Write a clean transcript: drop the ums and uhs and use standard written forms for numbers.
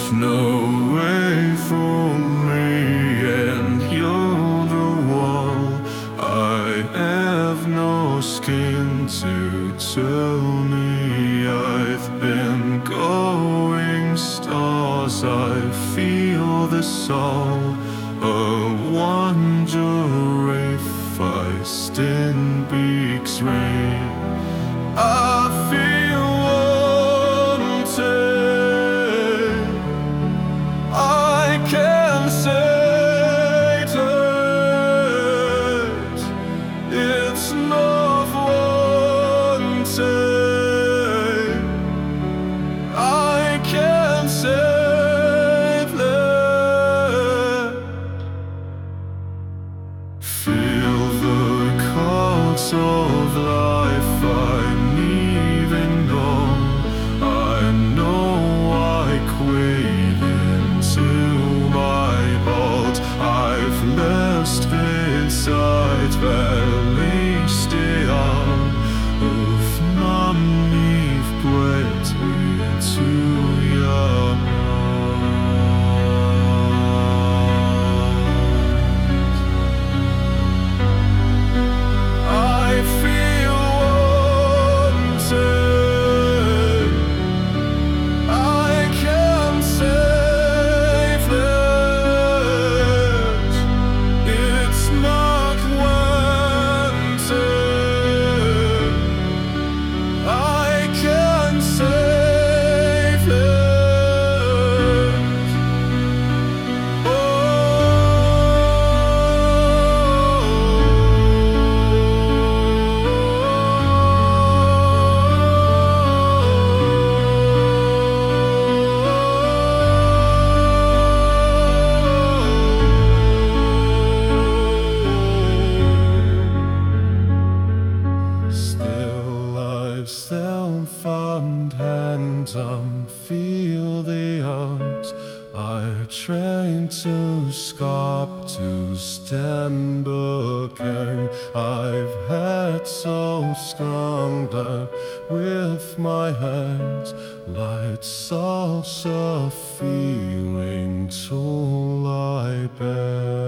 no way for me, and you're the one. I have no skin to tell me I've been going stars. I feel the soul. I wonder if I stand Beaks rain. I feel wanted. I can say that it's not wanted. I can save that. Feel the chords of life. I'm even gone. I know I quake into my bolt. I've lost inside, but at least they are of naive breath into your I feel wanted. I can save it. It's not wanted. I can save it. Still I've self-found hands, feel the arms. I trained to scarp to stand again. I've had so strong that with my hands, light salsa feeling to lie bare.